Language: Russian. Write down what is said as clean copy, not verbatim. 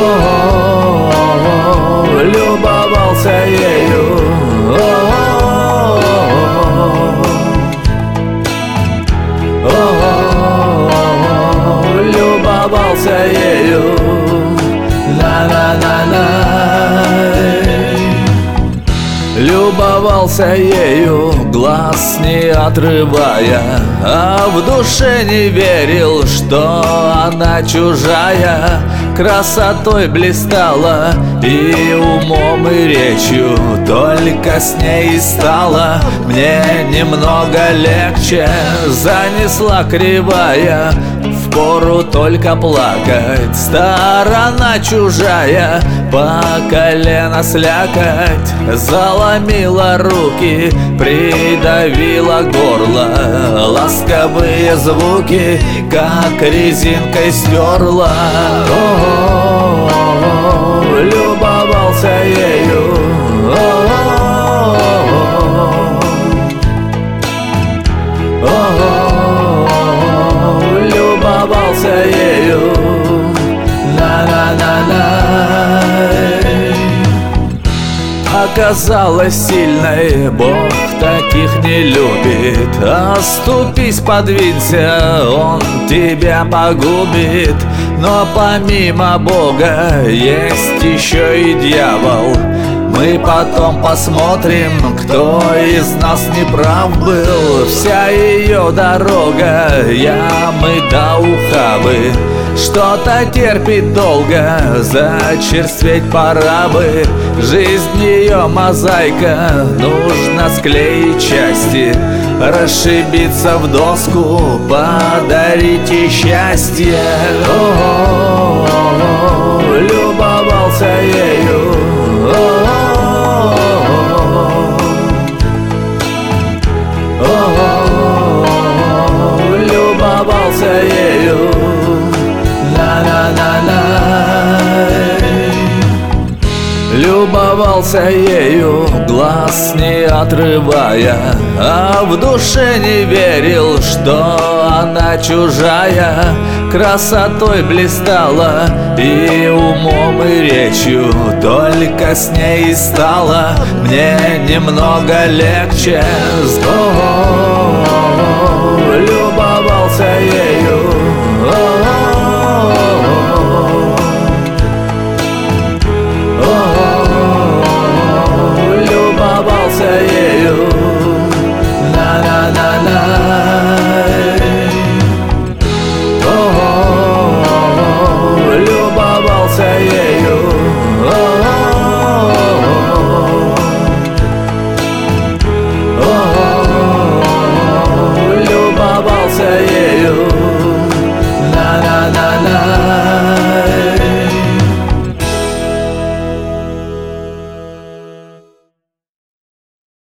любовался ею, любовался ею, на-на-на-на. Любовался ею, глаз не отрывая, а в душе не верил, что она чужая. Красотой блистала и умом, и речью, только с ней стало мне немного легче. Занесла кривая, впору только плакать, сторона чужая, по колено слякоть. Заломила руки, придавила горло, ласковые звуки, как резинкой стерла. Любовался ею, любовался ею, на-на-на-на. Оказалась сильной, Бог таких не любит. Оступись, подвинься, Он тебя погубит. Но помимо Бога есть еще и дьявол. Мы потом посмотрим, кто из нас неправ был. Вся ее дорога, ямы до ухабы. Что-то терпит долго, зачерстветь пора бы. Жизнь ее мозаика, нужно склеить части, расшибиться в доску, подарить ей счастье. Любовался ею, любовался ею, на-на-на-на. Любовался ею, глаз не отрывая, а в душе не верил, что она чужая. Красотой блистала и умом, и речью, только с ней стало мне немного легче. Любовался ею, любовался ею, на-на-на-на. Любовался ею.